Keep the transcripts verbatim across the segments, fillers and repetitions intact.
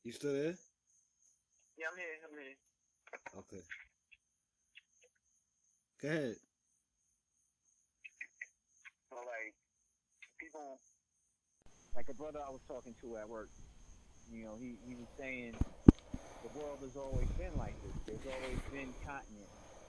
You still there? Yeah, I'm here. I'm here. Okay. Go ahead. So like people, like a brother I was talking to at work, you know, he he was saying the world has always been like this. There's always been continents,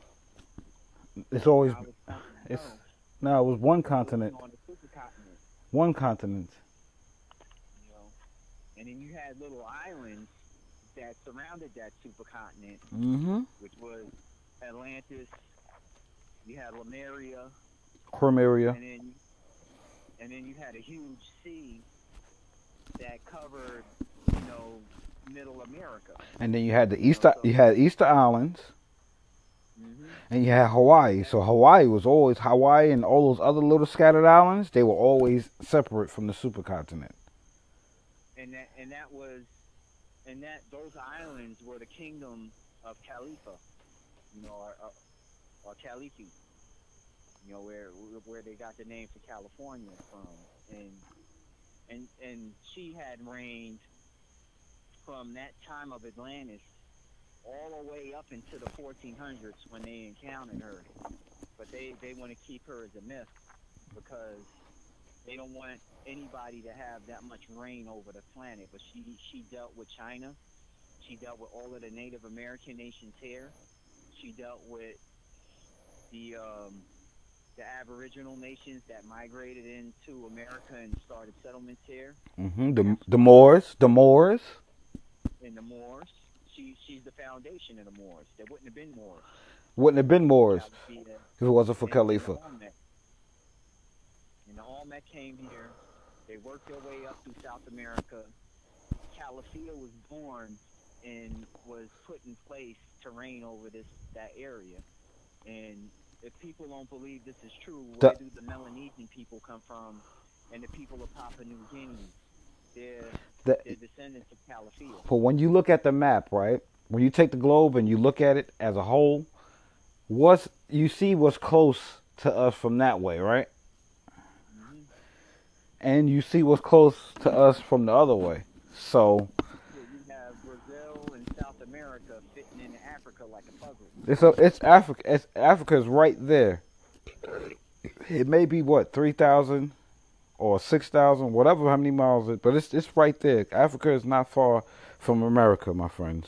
It's and always I was telling him it's no, no. It was one we're working continent. on a supercontinent, One continent. you know, and then you had little islands that surrounded that supercontinent, Mm-hmm. which was Atlantis. You had Lemuria, Crimea. and then and then you had a huge sea that covered, you know, Middle America. And then you had the You know, Easter. You so had Easter Islands, hmm and you had Hawaii. that So Hawaii was always Hawaii, and all those other little scattered islands. They were always separate from the supercontinent. and that and that was and that those islands were the kingdom of Khalifa, you know, or, or, or Khalifi, you know, where where they got the name for California from, and and and she had reigned from that time of Atlantis all the way up into the fourteen hundreds when they encountered her. But they they want to keep her as a myth because they don't want anybody to have that much reign over the planet. But she she dealt with China. She dealt with all of the Native American nations here. She dealt with the um, the Aboriginal nations that migrated into America and started settlements here. Mm-hmm. And The that's the why Moors. The Moors. in the Moors, she she's the foundation of the Moors. There wouldn't have been Moors Wouldn't have been without Moors Calafia if it wasn't for and, and the Khalifa. Olmec. And the Olmec came here. They worked their way up through South America. Calafia was born and was put in place to reign over this that area. And if people don't believe this is true, The, where do the Melanesian people come from and the people of Papua New Guinea? They're the, they're descendants of Calafia. but when you look at the map, right? When you take the globe and you look at it as a whole, what's you see what's close to us from that way, right? hmm And you see what's close to us from the other way. So Yeah, you have Brazil and South America fitting in Africa like a puzzle. it's a, it's Africa. It's Africa's right there. It may be what three thousand or six thousand, whatever how many miles it, but it's it's right there. Africa is not far from America, my friends,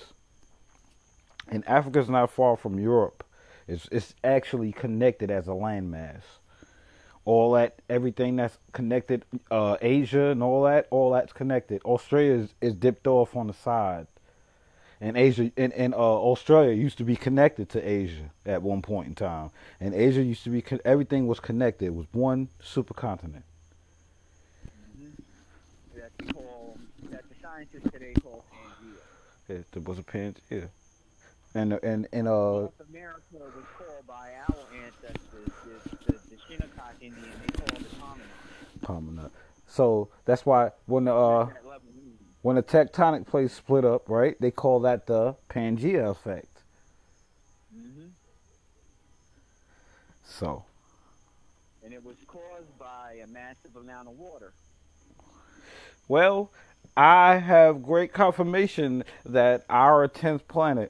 and Africa is not far from Europe. It's it's actually connected as a landmass. All that, everything that's connected, uh, Asia and all that, all that's connected. Australia is, is dipped off on the side, and Asia and, and uh, Australia used to be connected to Asia at one point in time, and Asia used to be everything was connected. It was one supercontinent. hmm That they call that the scientists today call Pangea. It, it was a Pangea, and and and uh, North America was called by our ancestors, the the, the Shinnecock Indian, they called it Pomina. Palmer. So that's why when the They met uh, that level mean. when the tectonic plates split up, right? They call that the Pangea effect. hmm So, And it was caused by a massive amount of water. well, I have great confirmation that our tenth planet,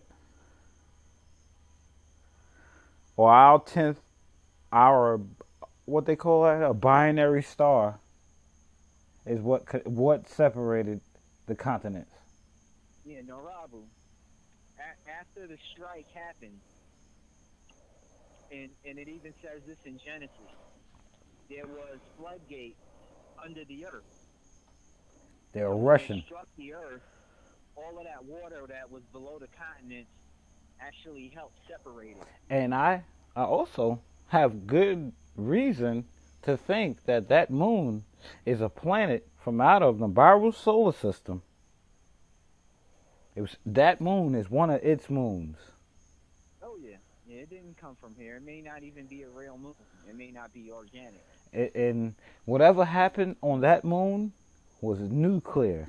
or our tenth, our what they call it, a binary star, is what what separated the continents. Yeah, Norabu. A- after the strike happened, and, and it even says this in Genesis, there was floodgates under the earth. They're And when it Russian, struck the earth, all of that water that was below the continents actually helped separate it. and I I also have good reason to think that that moon is a planet from out of Nibiru's solar system. It was that moon is one of its moons. Oh yeah, yeah. It didn't come from here. It may not even be a real moon. It may not be organic. It, and whatever happened on that moon was nuclear.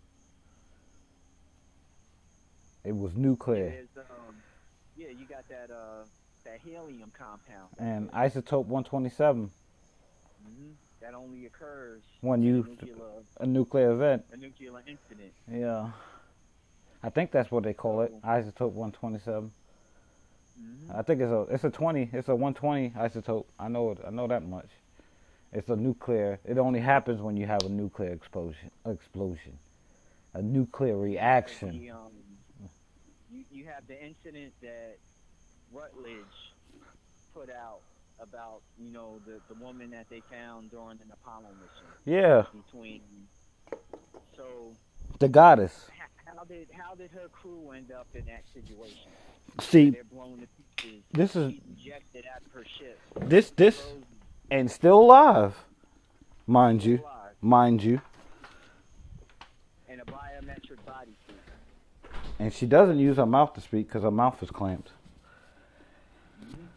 It was Yeah, nuclear. there's um, yeah, you got that uh, that helium compound And there. isotope one twenty-seven hmm That only occurs when in a you nuclear a nuclear event. a nuclear incident. Yeah. I think that's what they call it, So, isotope one twenty-seven. hmm I think it's a it's a twenty. It's a one twenty isotope. I know it. I know that much. It's a nuclear. It only happens when you have a nuclear explosion. Explosion. A nuclear you have reaction. the um, you, you have the incident that Rutledge put out about you know the the woman that they found during an Apollo mission Yeah, between. So the goddess. how, how did how did her crew end up in that situation where See, they're blown to pieces? this is She's ejected out of her ship, this this frozen, and still alive, mind still you, alive, mind you. in a biometric bodysuit. And she doesn't use her mouth to speak because her mouth is clamped. hmm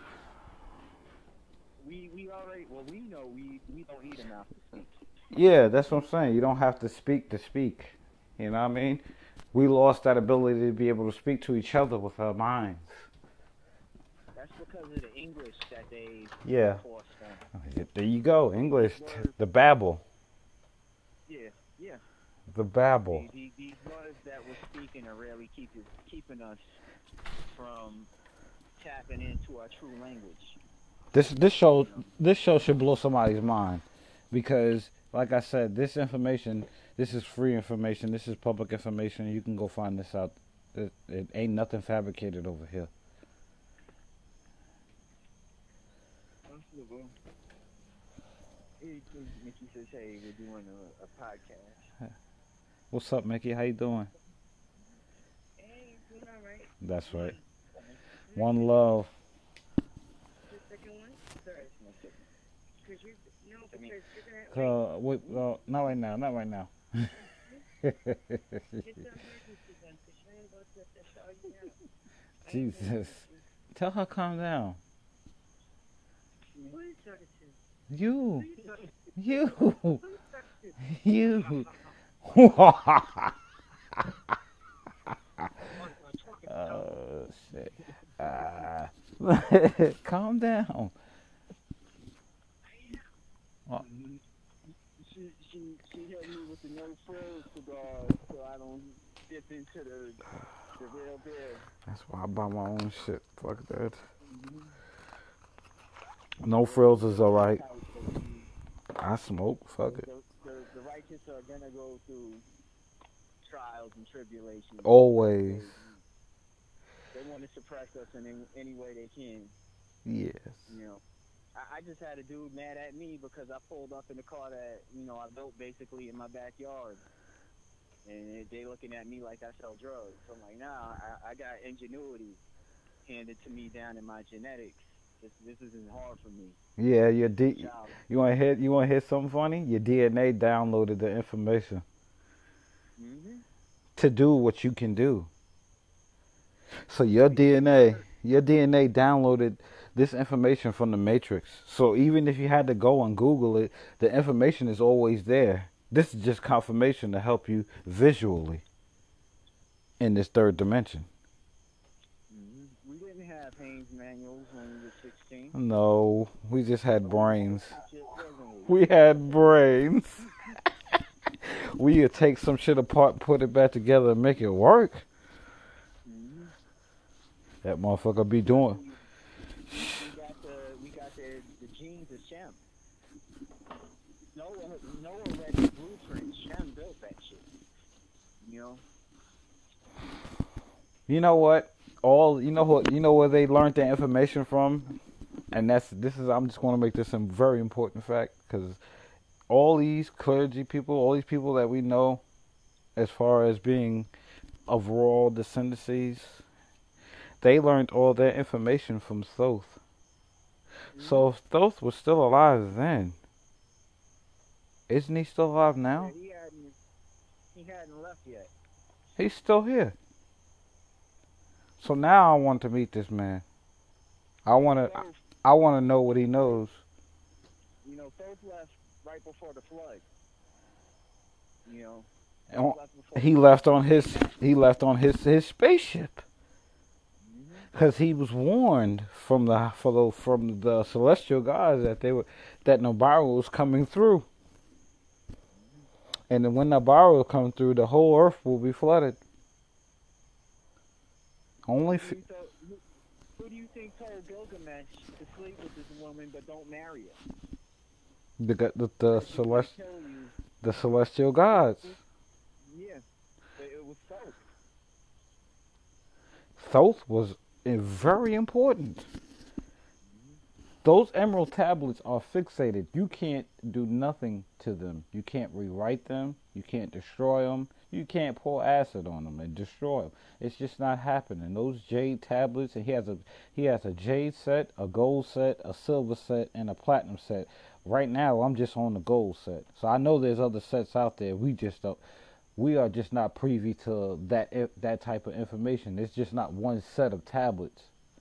We we already well we know we we don't need a mouth to speak. Yeah, that's what I'm saying. You don't have to speak to speak. You know what I mean? We lost that ability to be able to speak to each other with our minds. That's because of the English that they Yeah. forced on. There you go. These English. words, The babble. yeah, yeah. The babble. These, these, these words that we're speaking are really keeping keeping us from tapping into our true language. This this show You know. this show should blow somebody's mind because, like I said, this information, this is free information. This is public information. You can go find this out. It, it ain't nothing fabricated over here. Well, hey, Mickey says, "Hey, we're doing a, a podcast." What's up, Mickey? How you doing? Hey, doing all right. That's right. Is One love. the second one? Sorry. Because you, no, I mean, because you're going to, Uh, wait, uh, not right now. Not right now. get the emergency one, because you ain't about to let that dog you out. I ain't Jesus. gonna- Tell her calm down. Who are you talking to? You. Who you talking You. Who you talking to? You. Oh shit. Uh, calm down. Mhm. She she she hit me with the no frills cigar, so I don't dip into the the real beer. That's why I buy my own shit. Fuck that. Mm-hmm. No frills is alright. Type of weed. I smoke. Fuck it. The, the, the righteous are gonna go through trials and tribulations. Always. They, they want to suppress us in any, any way they can. Yes. You know, I, I just had a dude mad at me because I pulled up in the car that you know I built basically in my backyard, and they looking at me like I sell drugs. So I'm like, nah, I, I got ingenuity handed to me down in my genetics. This this isn't hard for me. Yeah, your D. Child. You want to hear? You want to hear something funny? Your D N A downloaded the information Mm-hmm. to do what you can do. So your D N A, your D N A downloaded this information from the matrix. So even if you had to go and Google it, the information is always there. This is just confirmation to help you visually in this third dimension. Mm-hmm. We didn't have Haynes manuals when we were sixteen. No, we just had So brains. we had some shit, wasn't we? We had brains. We could take some shit apart, put it back together, and make it work. Mm-hmm. That motherfucker be doing. We, we got the we got the the genes of Shem. Noah Noah read the blueprint. Shem built that shit. You know. You know what? All you know what? You know where they learned their information from, and that's this is. I'm just going to make this a very important fact because all these clergy people, all these people that we know, as far as being of royal descendancies, they learned all their information from Thoth. So if Thoth was still alive then, isn't he still alive now? Yeah, he hadn't he hadn't left yet. He's still here. So now I want to meet this man. I want to. Thoth, I want to know what he knows. you know, Thoth left right before the flood. You know. And on- Left before He the left on his. He left on his his spaceship Mhm. because he was warned from the for the, from the celestial gods that they were that Nibiru was coming through. And then when Nibiru comes through, the whole earth will be flooded. Only Who f- you thought, who, who do you think told Gilgamesh to sleep with this woman but don't marry her? the g- the the Because she's gonna celest kill you. the celestial gods. Yeah, but it was so. Thoth was uh, very important. Those emerald tablets are fixated. You can't do nothing to them. You can't rewrite them. You can't destroy them. You can't pour acid on them and destroy them. It's just not happening. Those jade tablets, and he has a he has a jade set, a gold set, a silver set, and a platinum set. Right now, I'm just on the gold set. So I know there's other sets out there. We just don't. We are just not privy to that that type of information. It's just not one set of tablets.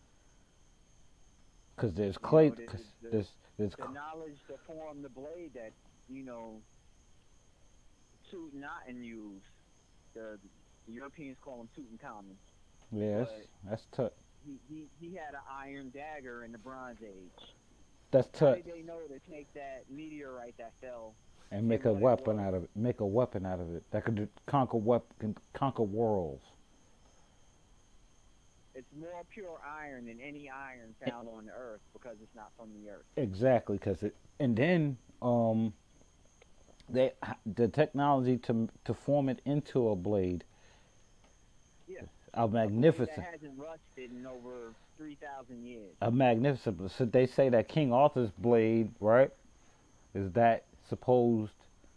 Cause there's You know, clay. the, Cause the, there's there's the knowledge to form the blade that, you know, Tutankhamun used. The, the Europeans call him Tutankhamun. yeah, that's But that's tut. he, he, he had an iron dagger in the Bronze Age. That's How tut. did they know to take that meteorite that fell And make and a what it weapon was? out of it. Make a weapon out of it that could conquer wep- can conquer worlds. It's more pure iron than any iron found on the earth because it's not from the earth. Exactly, cause it. And then um, they the technology to to form it into a blade, Yeah, a a blade that magnificent, hasn't rusted in over three thousand years. a magnificent. So they say that King Arthur's blade, right, is that supposed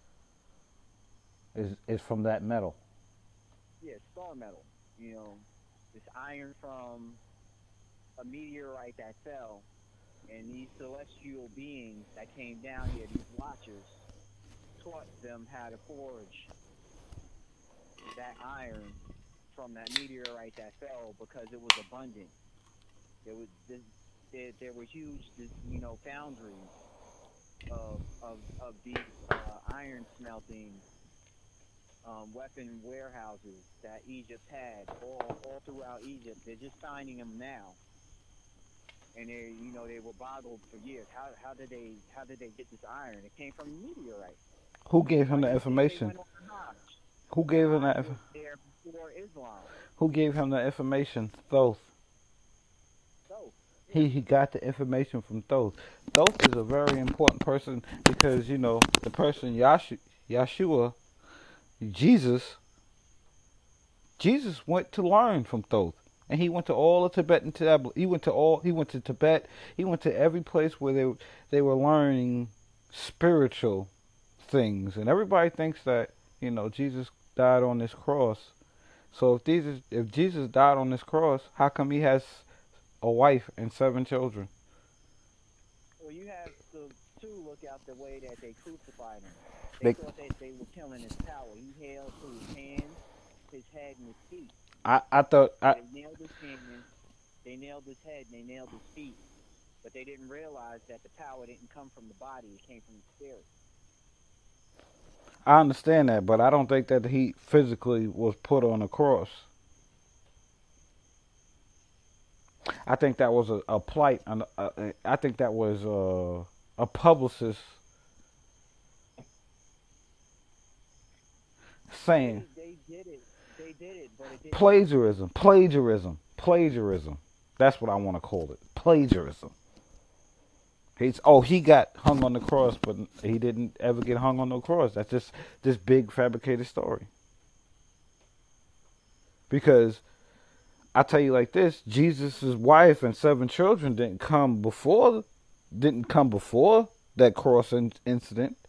is is from that metal. Yeah, star metal. You know, this iron from a meteorite that fell, and these celestial beings that came down here, these watchers, taught them how to forge that iron from that meteorite that fell because it was abundant. There was this, there, there were huge, this, you know, foundries of of of these uh, iron smelting um, weapon warehouses that Egypt had all all throughout Egypt. They're just finding them now, and they you know they were boggled for years. How how did they how did they get this iron? It came from a meteorite. Who gave him Why the do you think they information? went on the Hajj? Who The gave him Hajj that? was there before Islam. Who gave him the information? Thoth. So yeah, He he got the information from Thoth. Thoth is a very important person because you know the person Yashu, Yeshua, Jesus, Jesus went to learn from Thoth, and he went to all the Tibetan tablets. He went to all. He went to Tibet. He went to every place where they they were learning spiritual things, and everybody thinks that you know Jesus died on this cross. So if Jesus if Jesus died on this cross, how come he has a wife and seven children? well you have to too look out the way that they crucified him. They They, thought that they were killing his power. He held to his hands, his head, and his feet. I I thought So I they nailed his hands, they nailed his head, and they nailed his feet. But they didn't realize that the power didn't come from the body; it came from the spirit. I understand that, but I don't think that he physically was put on a cross. I think that was a, a plight. And a, I think that was a, a publicist saying They they did it, they did it, but it didn't work. plagiarism, plagiarism, plagiarism. That's what I want to call it. Plagiarism. He's oh he got hung on the cross, but he didn't ever get hung on the cross. That's just this big fabricated story. Because I tell you like this, Jesus' wife and seven children didn't come before didn't come before that cross in- incident.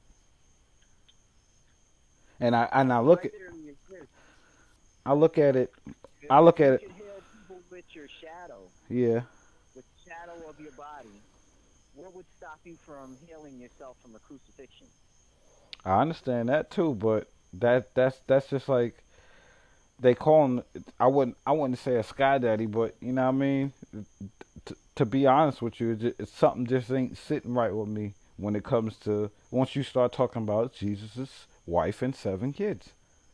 And I and I look My at theory is this: I look at it if, I if look at you it could heal people with your shadow, yeah. with the shadow of your body, what would stop you from healing yourself from a crucifixion? I understand that too, but that that's that's just like they call him. I wouldn't I wouldn't say a sky daddy, but you know what I mean. T- to be honest with you, it's, just, it's something just ain't sitting right with me when it comes to once you start talking about Jesus's wife and seven kids.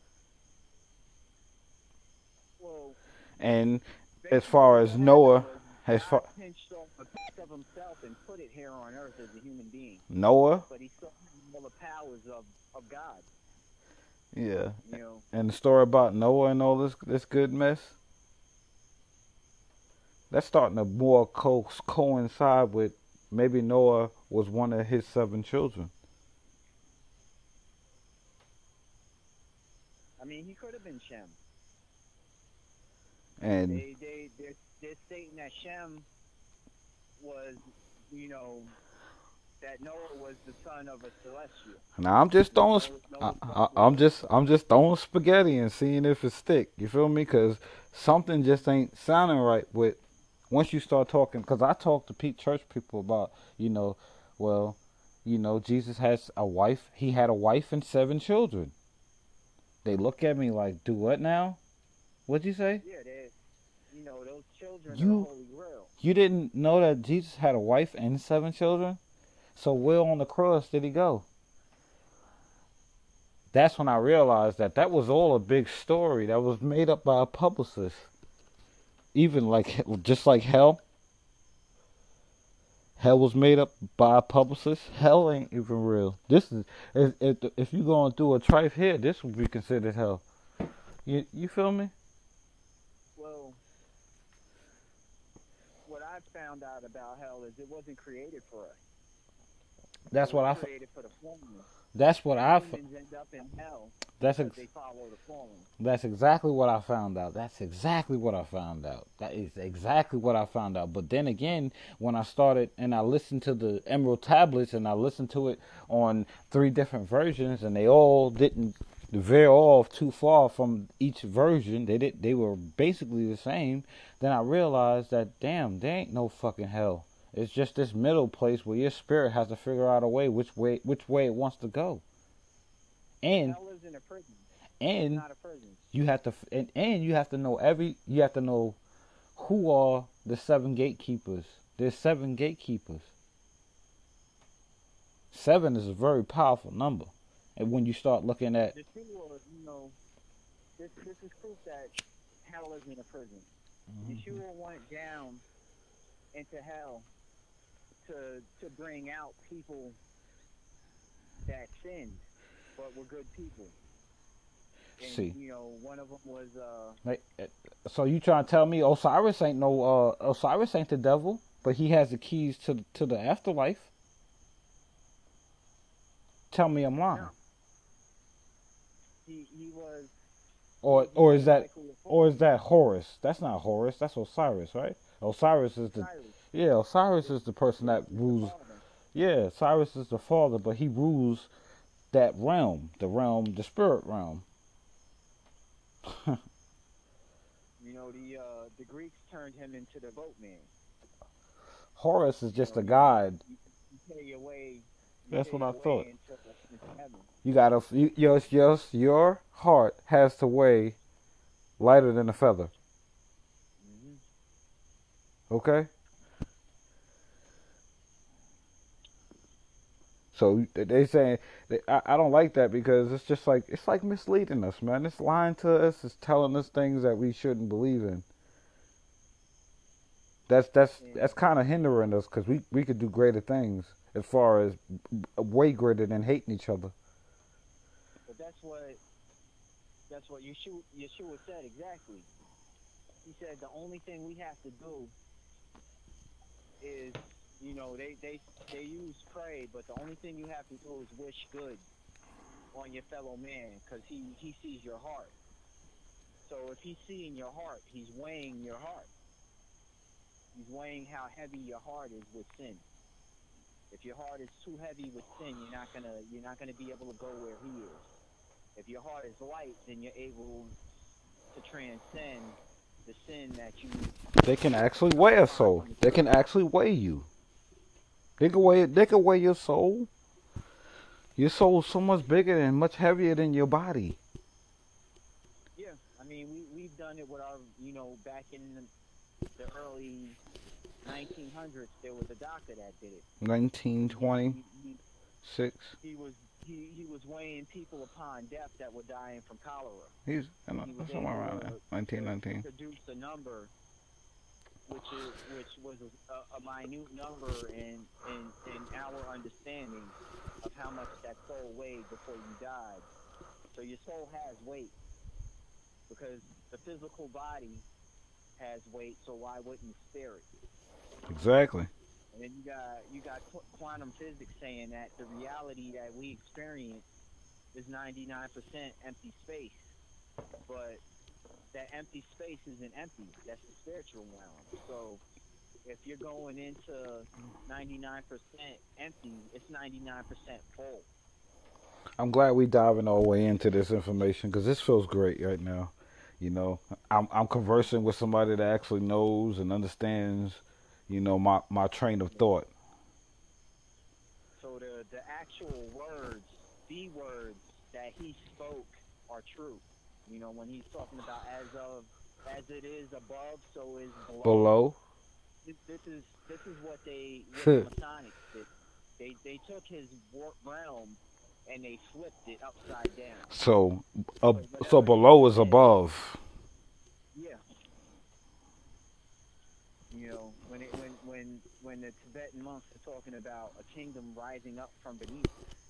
Well, And as basically, far as what happened Noah, was as God far pinched off a piece of himself and put it here on earth as a human being. Noah, But he still had all the powers of, of God. yeah, You know, and the story about Noah and all this this good mess. That's starting to more co- coincide with maybe Noah was one of his seven children. I mean, he could have been Shem. And They they they're, they're stating that Shem was, you know, that Noah was the son of a celestial. now I'm just You know, throwing, Noah, I, Noah's I, son was I'm a just, I'm just throwing spaghetti and seeing if it stick. You feel me? Cause something just ain't sounding right with once you start talking. Cause I talk to Pete church people about, you know, well, you know, Jesus has a wife. He had a wife and seven children. They look at me like, do what now? What'd you say? yeah. They, you know, those children are the You, Holy Grail. you didn't know that Jesus had a wife and seven children? So where on the cross did he go? That's when I realized that that was all a big story that was made up by a publicist. Even like just like hell, hell was made up by a publicist. Hell ain't even real. This is if if, if you going through a trife here, this would be considered hell. You you feel me? Well, what I found out about hell is it wasn't created for us. It That's was what I. created for the fallen. That's what I. Humans end up in hell That's because ex- they follow the fallen. That's exactly what I found out. That's exactly what I found out. That is exactly what I found out. But then again, when I started and I listened to the Emerald Tablets and I listened to it on three different versions, and they all didn't veer off too far from each version. They did. They were basically the same. Then I realized that damn, there ain't no fucking hell. It's just this middle place where your spirit has to figure out a way which way which way it wants to go. And Hell isn't a prison. It's and not a prison. you have to and, and you have to know every you have to know who are the seven gatekeepers. There's seven gatekeepers. Seven is a very powerful number. And when you start looking at The Yeshua, you know, this this is proof that hell isn't a prison. Yeshua went down into hell to to bring out people that sinned but were good people. And see, you know, one of them was uh like, uh, so you trying to tell me Osiris ain't no uh Osiris ain't the devil, but he has the keys to to the afterlife. Tell me I'm lying. no, he he was he Or was or more is than that likely a or is fallen. that Horus? That's not Horus. That's Osiris, right? Osiris is the Cyrus yeah. Osiris is, is the person is, that is the rules. father. Yeah, Cyrus is the father, but he rules that realm, the realm, the spirit realm. You know, the uh the Greeks turned him into the boatman. Horus is You just know, a you you, guide. you, you pay your way you That's pay what I your thought. way into into heaven. You gotta, you, your, your, your heart has to weigh lighter than a feather. Hmm. Okay? So they saying, they, I, I don't like that because it's just like, it's like misleading us, man. It's lying to us. It's telling us things that we shouldn't believe in. That's that's And that's kind of hindering us because we we could do greater things as far as way greater than hating each other. but that's what that's what Yeshua Yeshua said exactly. He said the only thing we have to do is, you know, they they they use pray, but the only thing you have to do is wish good on your fellow man, because he he sees your heart. So if he's seeing your heart, he's weighing your heart. He's weighing how heavy your heart is with sin. If your heart is too heavy with sin, you're not gonna you're not gonna be able to go where he is. If your heart is light, then you're able to transcend the sin that you They can actually come weigh a upon soul. from the They can spirit. actually weigh you. They can weigh they can weigh your soul. Your soul's so much bigger and much heavier than your body. Yeah, I mean, we we've done it with our, you know, back in the, the early nineteen hundreds. There was a doctor that did it. Nineteen He twenty he he, six. he was he, he was weighing people upon death that were dying from cholera, He's and he was somewhere able around there. to to, Nineteen to nineteen. produce a number which is which was a, a minute number in in in our understanding of how much that soul weighed before you died. So your soul has weight because the physical body has weight, so why wouldn't the spirit? Exactly. And then you got you got qu- quantum physics saying that the reality that we experience is ninety-nine percent empty space, but that empty space isn't empty. That's the spiritual realm. So if you're going into ninety-nine percent empty, it's ninety-nine percent full. I'm glad we diving all the way into this information because this feels great right now. You know, I'm I'm conversing with somebody that actually knows and understands. You know, my my train of thought. So the the actual words, the words that he spoke are true. You know, when he's talking about as of as it is above, so is below. Below. This, this is this is what they what the Masonics did. They they took his war- realm and they flipped it upside down. So, uh, So so whatever he below is said, above. yeah, you know, when it when when when the Tibetan monks are talking about a kingdom rising up from beneath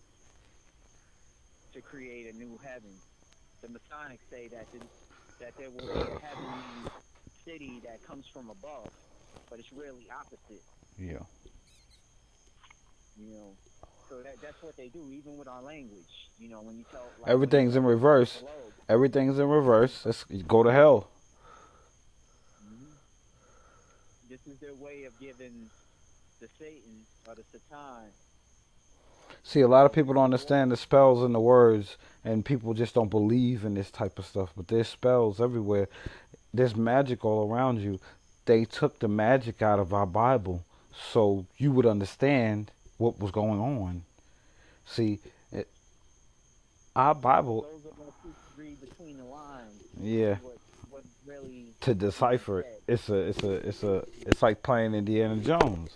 to create a new heaven, the Masonics say that the, that there will be a heavenly city that comes from above, but it's really opposite. Yeah. You know, so that that's what they do, even with our language. You know, when you tell like when you Everything's tell in people to go reverse. below, Everything's in reverse. Let's go to hell. hmm this is their way of giving the Satan or the Satan, See, a you lot of know, people don't free understand the reign. spells and the words, and people just don't believe in this type of stuff. But there's spells everywhere. There's magic all around you. They took the magic out of our Bible so you would understand what was going on. See, it, our Yeah, but Bible, those of us who can read between the lines and yeah, see what what's really to being decipher it, said. it's a, it's a, it's a, it's like playing Indiana Jones.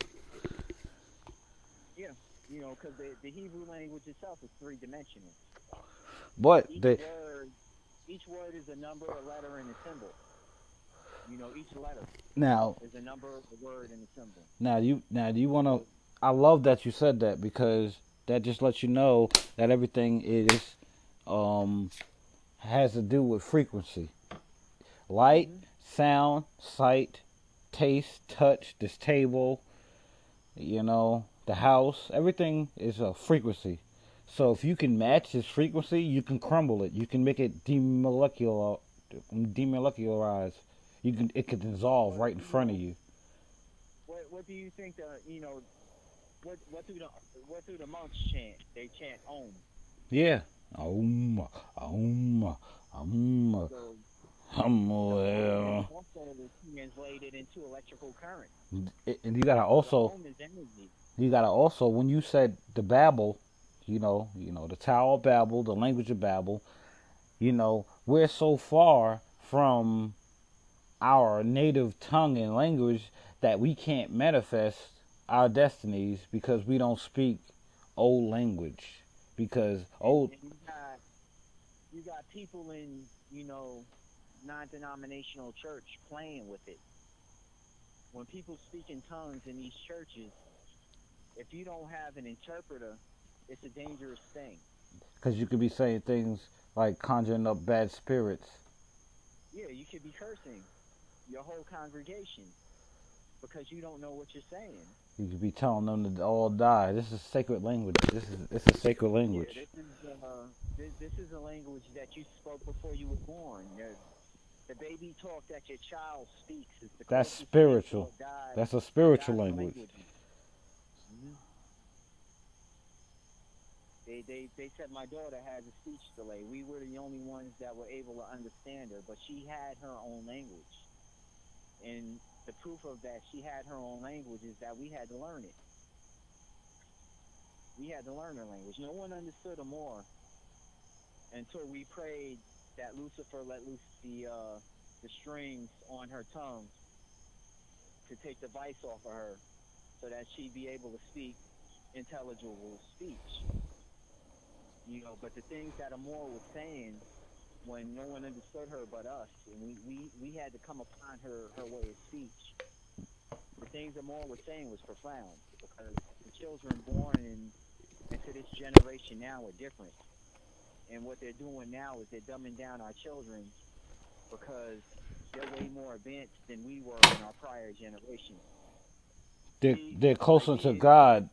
Yeah, you know, because the the Hebrew language itself is three dimensional. But Each they word, each word is a number, a letter, and a symbol. You know, each letter now, is a number, a word, and a symbol. now you, now do you want to? So, I love that you said that because that just lets you know that everything is, um, has to do with frequency. Light, hmm sound, sight, taste, touch, this table, you know, the house, everything is a frequency. So if you can match this frequency, you can crumble it. You can make it demolecular, demolecularized. You can it can dissolve what right in you front of know? you. What what do you think? The you know what what do the what do the monks chant? They chant Om. Yeah. Aum, aum, aum, So the Om is aum. also translated into electrical current. And you gotta So the also Om is energy. you gotta also when you said the Babel, you know, you know the Tower of Babel, the language of Babel. You know, we're so far from our native tongue and language that we can't manifest our destinies because we don't speak old language. Because And old, and you got you got people in you know non-denominational church playing with it. When people speak in tongues in these churches, if you don't have an interpreter, it's a dangerous thing. because you could be saying things like conjuring up bad spirits. Yeah, you could be cursing your whole congregation because you don't know what you're saying. You could be telling them to all die. This is sacred language. This is this is sacred Yeah, language. this is uh, this, this is a language that you spoke before you were born. The, the baby talk that your child speaks is the That's closest thing to spiritual. a God That's a spiritual God's language. language. hmm They, they they said my daughter has a speech delay. We were the only ones that were able to understand her, but she had her own language. And the proof of that she had her own language is that we had to learn it. We had to learn her language. No one understood her more until we prayed that Lucifer let loose the uh, the strings on her tongue to take the vice off of her, so that she'd be able to speak intelligible speech. You know, but the things that Amor was saying when no one understood her but us, and we, we, we had to come upon her, her way of speech. The things Amor was saying was profound because the children born in, into this generation now are different. And what they're doing now is they're dumbing down our children because they're way more advanced than we were in our prior generation. They're, See, they're the closer to idea is God.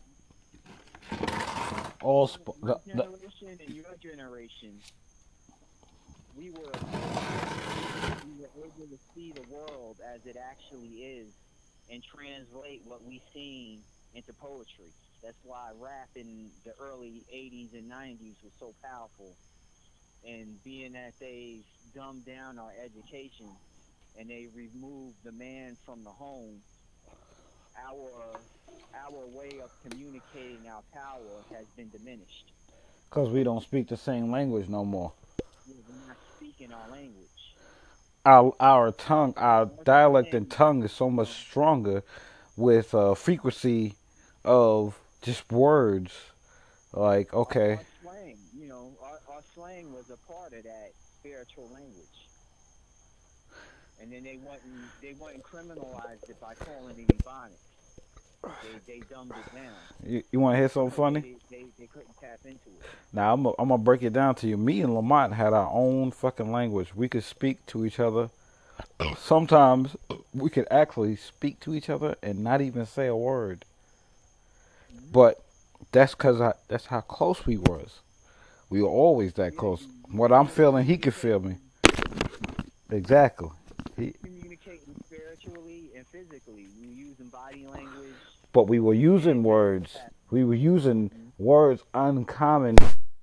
All my sp- my the, the, generation and your generation, we were able, we were able to see the world as it actually is and translate what we seen into poetry. That's why rap in the early eighties and nineties was so powerful. And being that they dumbed down our education and they removed the man from the home, our our way of communicating our power has been diminished. Cause we don't speak the same language no more. We're not speaking our language. Our our tongue, Our, our our dialect and slang, tongue is so you much know, stronger with uh, frequency of just words. Like our, okay, our slang, you know, our, our slang was a part of that spiritual language. And then they went and they went and criminalized it by calling it Ebonics. They they dumbed it down you, you want to hear something because funny? they, they, they couldn't tap into it. Now I'm i I'm gonna break it down to you. Me and Lamont had our own fucking language. We could speak to each other. Sometimes we could actually speak to each other and not even say a word. Mm-hmm. But that's cause I, that's how close we was. We were always that Yeah, close. you, you, What I'm you was feeling, he could feel me. communicating, Exactly. you He, was communicating spiritually and physically. You were using body language but we were and using words. telepathy. We were using Mm-hmm. words uncommon.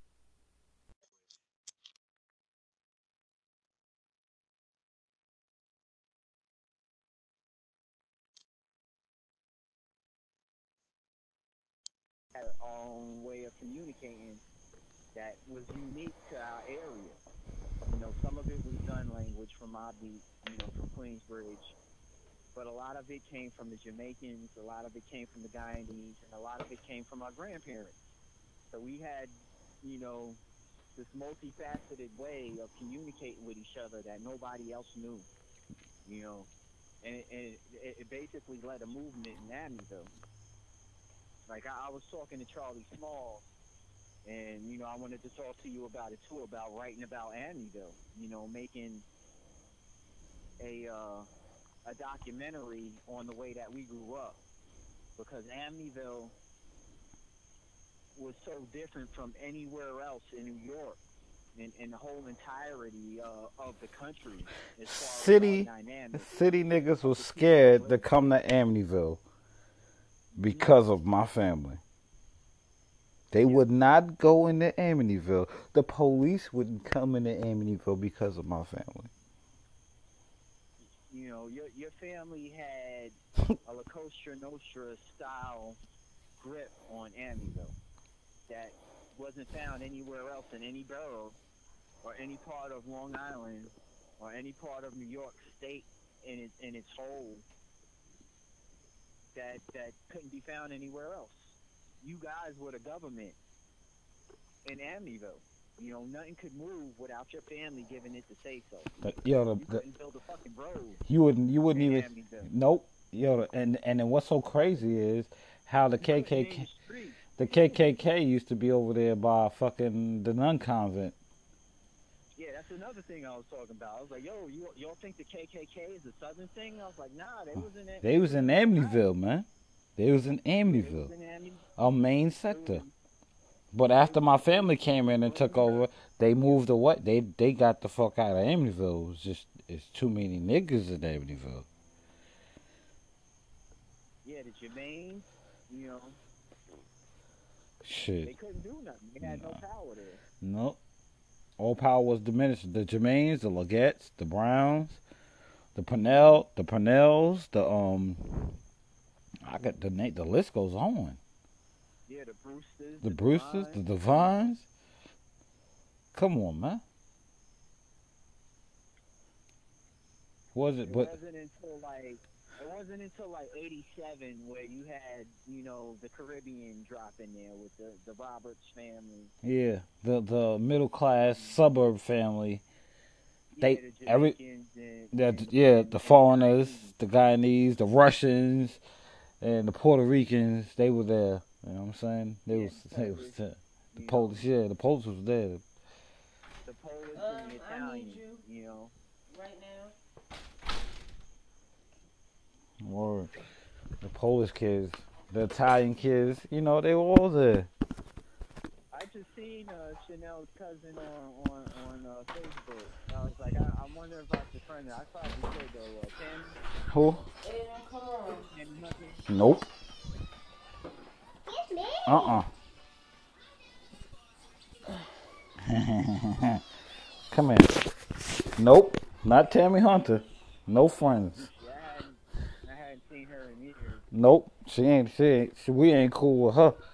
Had our own way of communicating that was unique to our area. You know, some of it was gun language from our beat, you know, from Queensbridge, but a lot of it came from the Jamaicans, a lot of it came from the Guyanese, and a lot of it came from our grandparents. So we had, you know, this multifaceted way of communicating with each other that nobody else knew, you know, and, it- and it, it basically led a movement in Amityville. Like I, I was talking to Charlie Small, and you know, I wanted to talk to you about it too, about writing about Amityville, you know, making a uh, a documentary on the way that we grew up because Amityville was so different from anywhere else in New York and, and the whole entirety uh, of the country as far as our City, dynamic city niggas of was the people that scared to lived come to Amityville there. Hmm. because of my family. They Yep. would not go into Amityville. The police wouldn't come into Amityville because of my family. You know, your your family had a La Cosa Nostra style grip on Amityville that wasn't found anywhere else in any borough or any part of Long Island or any part of New York State in its in its whole that that couldn't be found anywhere else. You guys were the government in Amityville. You know, nothing could move without your family giving it to say so. The, yo, You the, the, couldn't build a fucking road you wouldn't, you wouldn't in even. Amityville. Nope. Yo, and and then what's so crazy is how the You couldn't name K K K, the street. the K K K used to be over there by fucking the nun convent. Yeah, that's another thing I was talking about. I was like, yo, you y'all think the K K K is a southern thing? I was like, nah, they was in it. They They was was in in Long Island. Amityville, man. They was in Yeah, they was Amityville, in Amityville. a main They was sector. in, But they after was my they was family came in and took Roosevelt. over, they moved away. They they got the fuck out of Amityville. It was just it's too many niggas in Amityville. Yeah, the Jermaines. You know, Shit, they couldn't do nothing. They had no no, power there. no. All power was diminished. The Jermaines, the Legettes, the Browns, the Hmm. Purnell, the Purnells, the um, I got the name. The list goes on. Yeah, the Brewsters, The the Brewsters, the Devines. You know, Devines. Come on, man. Was it? it But wasn't until like it wasn't until like eighty-seven where you had you know the Caribbean drop in there with the the Roberts family. yeah, the the middle class suburb family. Yeah, They the every Jamaicans and the and yeah and, the and the foreigners, Guyanese. the Guyanese, the Russians, and the Puerto Ricans. They were there. You know what I'm saying? They Yeah, was the they was Polish, there. The you know, Polish, yeah, the Polish was there. the Polish and Um, the I need Italians, you you know. right now. Or the Polish kids, the Italian kids, you know, they were all there. I just seen uh, Chanel's cousin on on on uh, Facebook. I was like, I, I wonder if I should friend her. I probably should though. Uh, Tammy, Who? Tammy Hunter. Nope. Uh-uh. Come here. Nope. Not Tammy Hunter. No friends. Yeah, I hadn't I hadn't seen her in years. Nope. She ain't, she ain't, she, we ain't cool with her.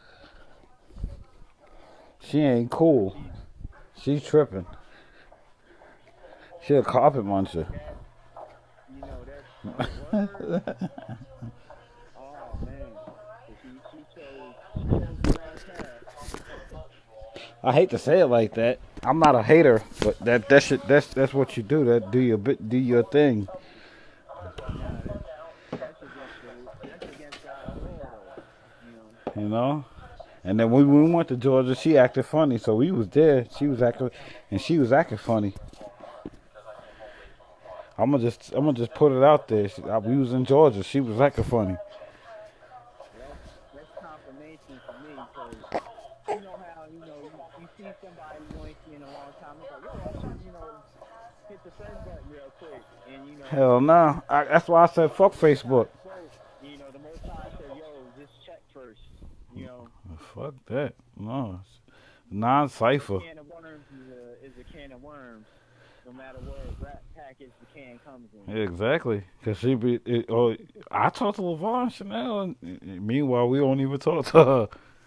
She ain't cool. She's She's tripping. She a carpet muncher. that. You know that's oh, word. Oh man, so she she chose she chose the wrong path. I hate to say it like that. I'm not a hater, but that that shit, that's that's what you do. That do your bit, do your thing. Nah, that's that's against the that's against God's law though. You know. You know. And then when we went to Georgia, she acted funny. So we was there. She was acting, and she was acting funny. I'm gonna just I'm gonna just put it out there. She, I, we was in Georgia. She was acting funny. That's that's confirmation for me because you know how you know you, you see somebody you ain't seen in a long time. It's like, yo, I should you know hit the friend button real quick, and you know Hell no. I, that's why I said fuck the Most Facebook. High spoke. You know the Most High said, yo, just check first. You know, Fuck that. No. Non-cipher. a can of worms is a is a can of worms, no matter what wrap package the can comes in. Exactly. Cause she be. It, oh, I talked to LeVar and Chanel, and, and meanwhile we don't even talk to her.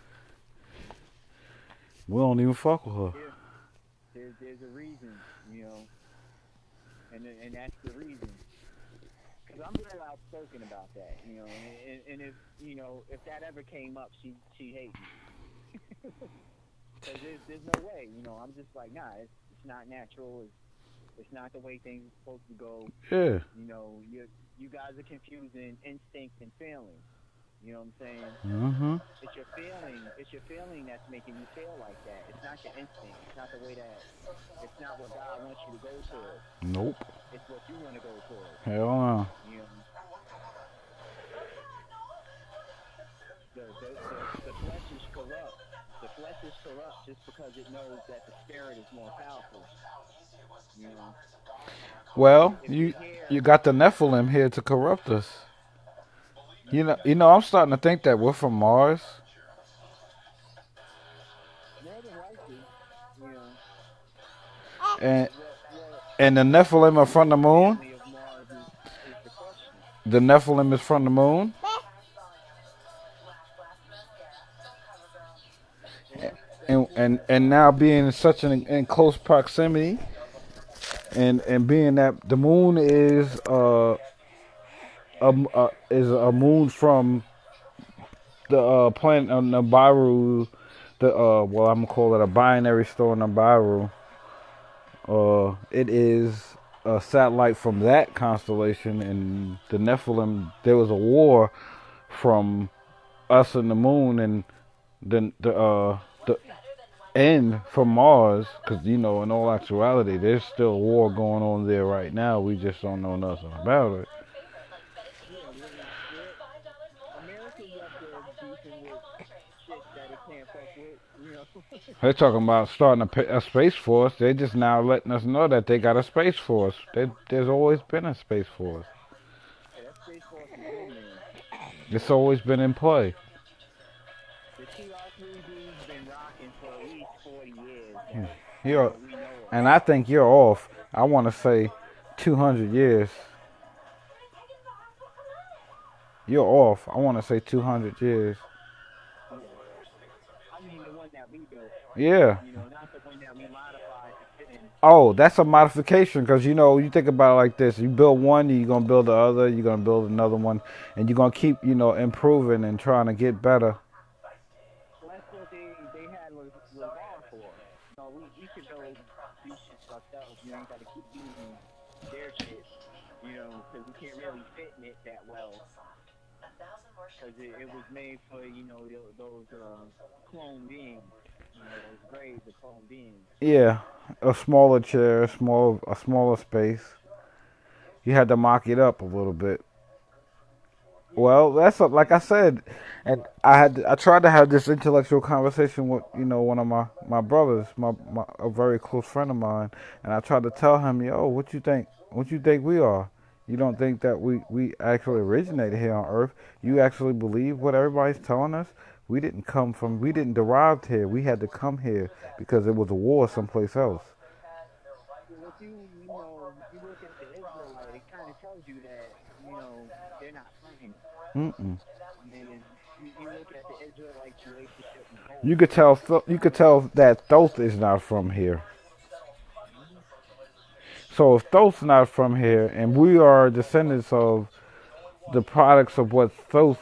We don't even fuck with her. Yeah, there's there's a reason, you know, and and that's the reason. Because I'm very outspoken about that, you know, and, and if you know if that ever came up, she she hate me. Because there's, there's no way, you know. I'm just like, nah, it's, it's not natural. It's, it's not the way things are supposed to go. Yeah. You know, you you guys are confusing instinct and feeling. You know what I'm saying? Mm-hmm. It's your feeling. It's your feeling that's making you feel like that. It's not your instinct. It's not the way that. It's not what God wants you to go towards. Nope. It's what you want to go towards. Hell no. You know. The the, the the flesh is corrupt. The flesh is corrupt just because it knows that the spirit is more powerful. You know. Well, If you you hear, you got the Nephilim here to corrupt us. You know, you know, I'm starting to think that we're from Mars. more than likely, you know, And what what and the Nephilim are from the moon. family of Mars is, is the question. The Nephilim is from the moon. And that's that's And what and and now being in such an in close proximity, and and being that the moon is uh a, a is a moon from the uh planet on Nibiru, the uh well I'm gonna call it a binary star Nibiru. Uh, it is a satellite from that constellation, and the Nephilim. There was a war from us and the moon, and then the uh the end from Mars, because you know, in all actuality, there's still a war going on there right now. We just don't know nothing about it. yeah, we're, we're America's up there beefing with shit that it can't fuck with, you know. They're talking about starting a, pa- a space force. They're just now letting us know that they got a space force. They, there's always been a space force. Yeah, that space force has been there. You It's know, always been in play. the T R three B's been rocking for at least forty years that you You're, know we know of. and I think you're off. I want to say two hundred years. You're off. I want to say two hundred years. I mean the one that we built, Yeah. you know, not the one that we modified to fit in. Oh, that's a modification because you know you think about it like this: you build one, you're gonna build the other, you're gonna build another one, and you're gonna keep you know improving and trying to get better. So that's what they they had Le- LeVar for. You know, we we could build these shits ourselves. You ain't got to keep using their shit. You know, because we can't really fit in it that well. Because it, it was made for you know tho- those uh, clone beings. You know, those graves of clone beings. Yeah, a smaller chair, a small, a smaller space. You had to mock it up a little bit. Well, that's a, like I said, and I had I tried to have this intellectual conversation with you know one of my my brothers, my, my a very close friend of mine, and I tried to tell him, yo, what you think? What you think we are? You don't think that we we actually originated here on Earth? You actually believe what everybody's telling us? We didn't come from, we didn't derive here. We had to come here because it was a war someplace else. Well, if you, you know, if you look at the Israelite, it kind of tells you that, you know, they're not friends. Mm-mm. I mean, you, you look at the Israelites' relationship with You gold. could tell, you could tell that Thoth is not from here. Mm-hmm. So if Thoth's not from here, and we are descendants of the products of what Thoth.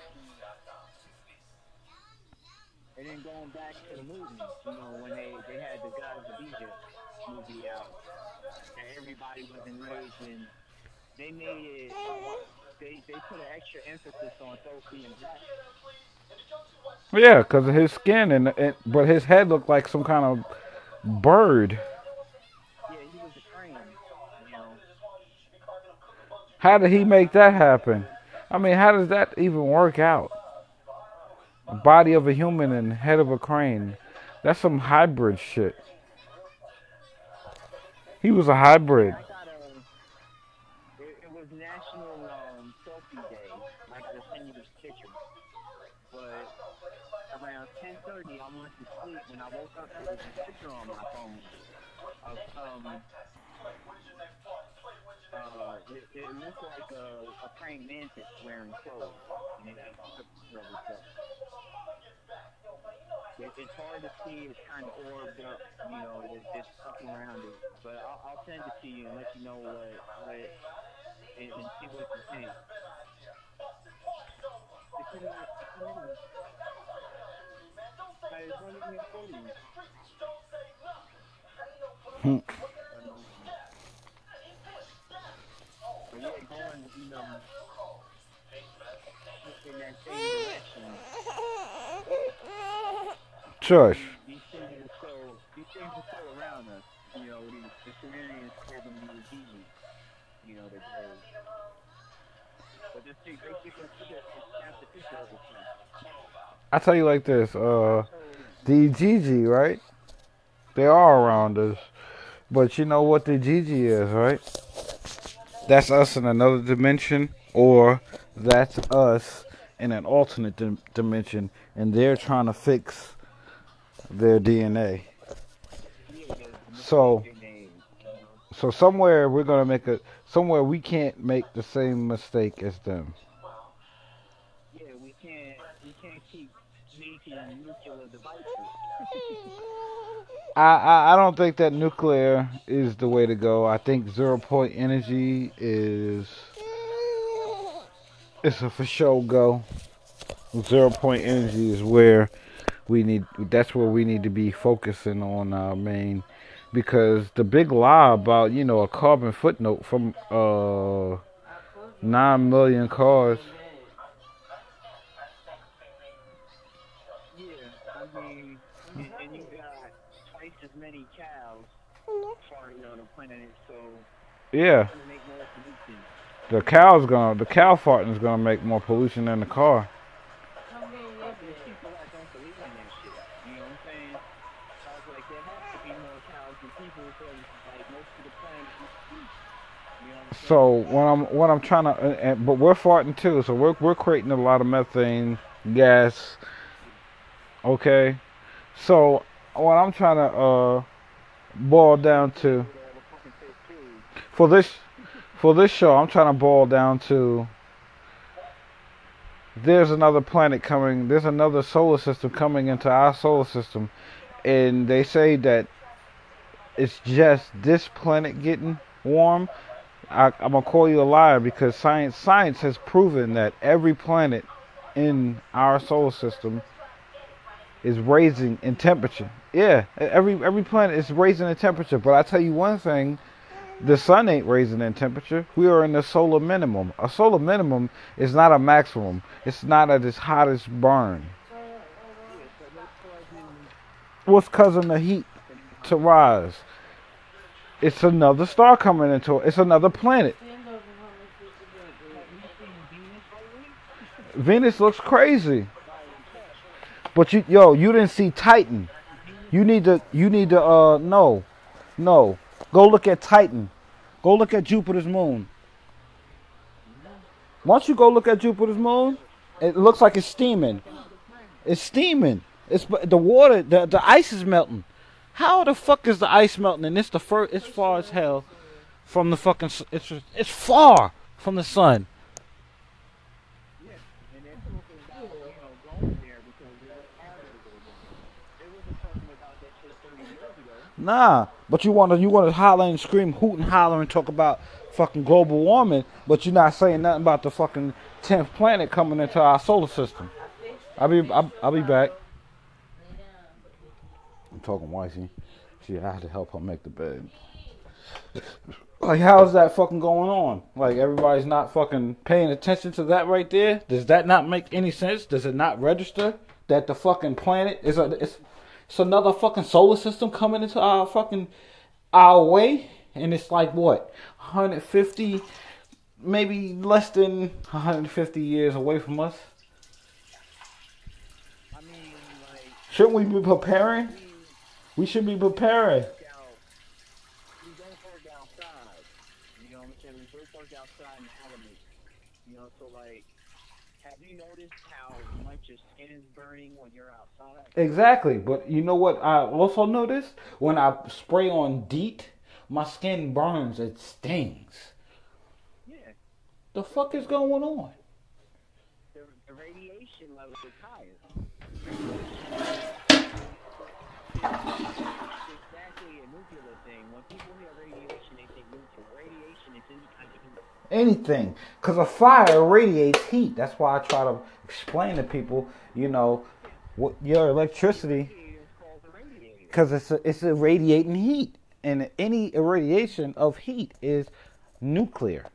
And then going back to the movies, you know, when they, they had the Gods of Egypt movie out, and everybody was enraged, and they made it, they, they put an extra emphasis on Thoth being black. Yeah, because of his skin, and, and but his head looked like some kind of bird. Yeah, he was a crane, you know. How did he I, make I that remember happen? seeing, I mean, how does that even work out? Body of a human and head of a crane. That's some hybrid shit. He was a yeah, hybrid. I got a, it, it was National um, Selfie Day. I got to send you this picture. But around ten thirty, I went to sleep. When I woke up, there was a picture on my phone of some, uh, it, it looked like a, a praying mantis wearing clothes. And it, it took a picture of itself. It, it's hard to see. It's kind of orbed up. You know, there's, there's stuff around it. But I'll, I'll send it to you and let you know what, what and, and see what you think. It's in my, it's in my, it's one of your photos. Hmm. Um, but yeah, going, you know, in that same direction, Shush. these these things are still these things are still around us. You know, the, the Sumerians called them the Ujiji, you know, the graves. But just take basically took a, a snap the picture of itself. I tell you like this. And Uh, also, the Gigi, right? They are around us, but you know what the Gigi is, right? That's us in another dimension, or that's us in an alternate dim- dimension, and they're trying to fix their D N A. yeah, the, the mistake So, they made, you know. so somewhere we're gonna make a somewhere we can't make the same mistake as them. Yeah, we can't we can't keep making nuclear devices. I, I I don't think that nuclear is the way to go. I think zero point energy is it's a for sure go. Zero point energy is where we need. That's where we need to be focusing on our main, because the big lie about you know a carbon footnote from uh nine million cars. Yeah, I mean, and, and you got twice as many cows farting on the planet, so what's Yeah, gonna make more pollution? the cow's gonna the cow farting is gonna make more pollution than the car. But there's people that don't believe in that shit. You know what I'm saying? So I was like, there has to be more cows than people because like most of the planet is sheep. You know what I'm So saying? what I'm what I'm trying to, uh, uh, but we're farting too. So we're we're creating a lot of methane gas. Okay, so what I'm trying to uh boil They down they to ate all the fucking fish too. for this for this show, I'm trying to boil down to there's another planet coming. There's another solar system coming into our solar system, and they say that it's just this planet getting warm. I, I'm gonna call you a liar because science science has proven that every planet in our solar system is raising in temperature. Yeah, every every planet is raising in temperature. But I tell you one thing: the sun ain't raising in temperature. We are in the solar minimum. A solar minimum is not a maximum. It's not at its hottest burn. Yeah, so what's causing What's causing the heat the to rise? It's another star coming into it. It's another planet. have you seen Venus lately? Venus looks crazy. Fiery test. But you, yo, you didn't see Titan. Venus You is need to, you need to, uh, no, no. Go look at Titan. Go look at Jupiter's moon. mm-hmm. Once you go look at Jupiter's That's moon, a it fiery looks like it's test. steaming. That's another planet. It's steaming. It's the water, the the ice is melting. How the fuck is the ice melting? And it's the first. It's far as So, hell so from the fucking. It's it's far from the sun. yeah, and they're talking about you know going there because they were habitable now. They wasn't talking about that shit thirty years ago. Nah, but you wanna you wanna holler and scream, hoot and holler and talk about fucking global warming, but you're not saying nothing about the fucking tenth planet coming into our solar system. I'll be I'll, I'll be back. I'm talking wifey. She I had to help her make the bed. Like, how's that fucking going on? Like, everybody's not fucking paying attention to that right there? Does that not make any sense? Does it not register that the fucking planet is a it's, it's another fucking solar system coming into our fucking our way? And it's like what, one hundred fifty, maybe less than one hundred fifty years away from us? I mean, like Shouldn't we be preparing? we We should be we both preparing. work out. We both work outside. You know what I'm saying? We both work outside in elements. You know, so like, have you noticed how much your skin is burning when you're outside? Exactly, but you know what I also noticed? When I spray on DEET, my skin burns, it stings. Yeah, The fuck is going on? the, the radiation level is higher. Radiation is it's it's exactly a nuclear thing. When people hear radiation, they think nuclear. Radiation is any kind of heat. Anything. Because a fire radiates heat. That's why I try to explain to people, you know, Yeah, what your the electricity, radiator is called the radiator. because it's, a, it's irradiating heat. And any irradiation of heat is nuclear.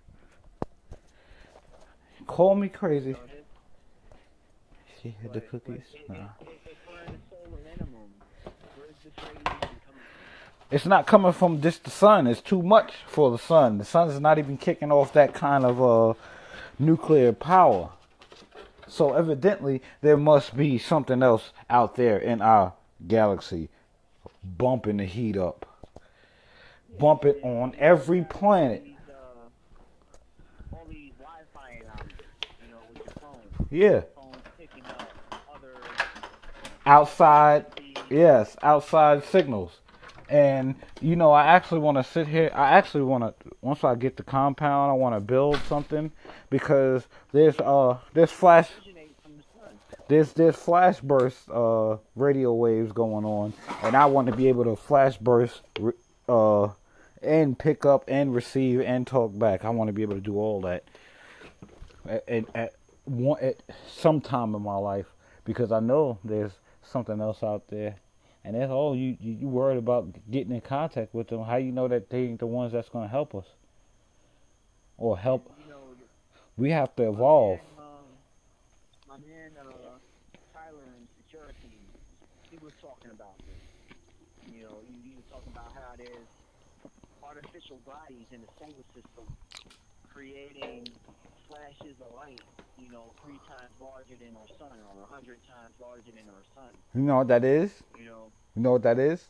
Call me You crazy. know this, She had the but but cookies? it, Nah. it, it, if we're in the solar minimum, where's this radiation coming from? It's not coming from just the sun. It's too much for the sun. The sun's not even kicking off that kind of uh, nuclear power. So evidently, there must be something else out there in our galaxy bumping the heat up. Yeah, Bump it and on you know you every got all planet. these uh all these Wi-Fi anomalies, you know, with your phone. Yeah. Your phone's picking up other Outside, frequencies. yes, outside signals. And, you know, I actually want to sit here. I actually want to, once I get the compound, I want to build something because there's, uh, there's flash, Originate from the sun. there's, there's flash burst, uh, radio waves going on. And I want to be able to flash burst, uh, and pick up and receive and talk back. I want to be able to do all that at, at, at one at some time in my life because I know there's something else out there, and that's all you you, you worried about getting in contact with them. How you know that they ain't the ones that's gonna help us or And help? you know, We have to my evolve. man, um, my man, uh, Tyler in security, he was talking about this. You know, he, he was talking about how there's artificial bodies in the solar system creating flashes of light, you know, three times larger than our sun or a hundred times larger than our sun. You know what that is? You know, You know what that is?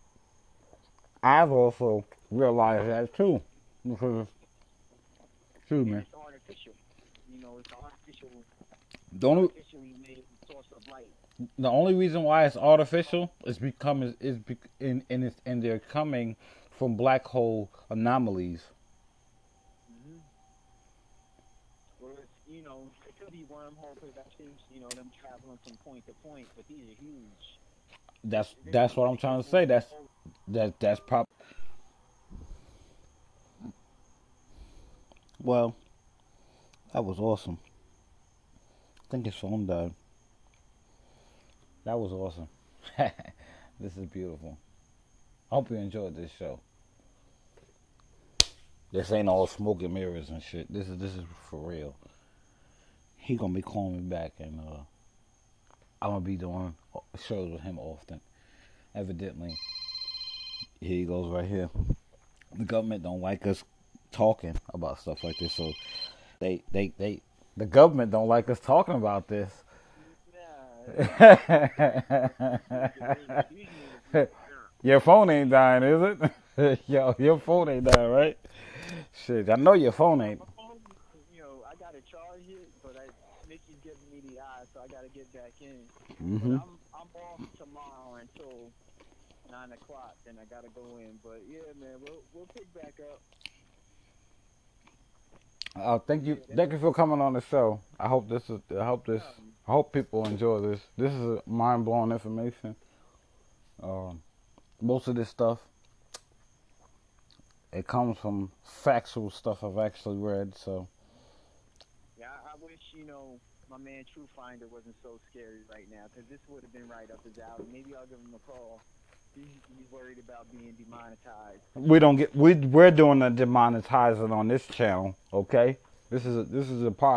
I've also realized that too. Because, excuse and me. it's artificial. You know, it's artificial, The only artificially made source of light. the only reason why it's artificial is become is, is be, in in it's, and they're coming from black hole anomalies. Mm-hmm. Or it's, you know, it could be wormhole productions. You know, them traveling from point to point, but these are huge. That's They're that's gonna what I'm take us trying to say. over the That's whole. that that's prob. Well, that was awesome. I think his phone died. That was awesome. This is beautiful. I hope you enjoyed this show. This ain't all smoke and mirrors and shit. This is this is for real. He gonna be calling me back, and uh, I'm gonna be doing shows with him often. Evidently, here he goes right here. The government don't like us talking about stuff like this, so they they they The government don't like us talking about this. Nah, these niggas need to stop. Your phone ain't dying, is it? Yo, your phone ain't dying, right? Shit, I know your phone No, ain't. my phone, you know, I gotta charge it, but I Nikki's giving me the eye, so I gotta get back in. But Hmm. I'm I'm off tomorrow until nine o'clock. Then I gotta go in. But yeah, man, we'll we'll pick back up. Uh, thank you, Yeah, that, thank you for coming on the show. I hope this is. I hope this. um, I hope people enjoy this. This is mind blowing information. Um, most of this stuff it comes from factual stuff I've actually read. So yeah, I, I wish you know my man True Finder wasn't so scary right now, because this would have been right up his alley. Maybe I'll give him a call. He's he's worried about being demonetized. we don't get. We we're doing the demonetizing on this channel. Okay, this is a, this is a part.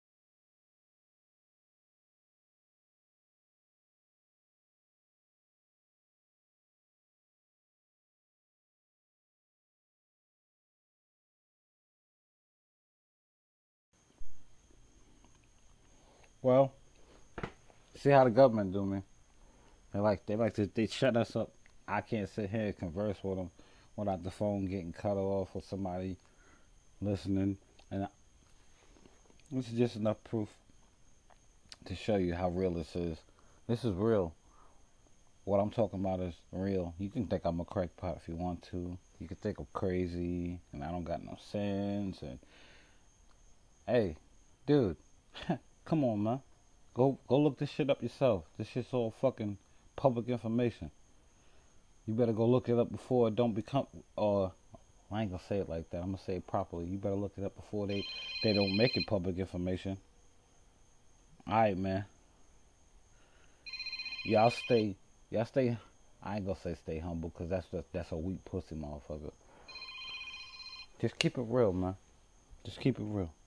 Well, see how the government do me. They like they like to they shut us up. I can't sit here and converse with them without the phone getting cut off or somebody listening. And this is just enough proof to show you how real this is. This is real. What I'm talking about is real. You can think I'm a crackpot if you want to. You can think I'm crazy and I don't got no sense. And hey, dude, come on, man. Go go look this shit up yourself. This shit's all fucking public information. You better go look it up before it don't become. Or I ain't gonna say it like that. I'm gonna say it properly. You better look it up before they they don't make it public information. All right, man. Y'all stay. Y'all stay. I ain't gonna say stay humble because that's just, that's a weak pussy motherfucker. Just keep it real, man. Just keep it real.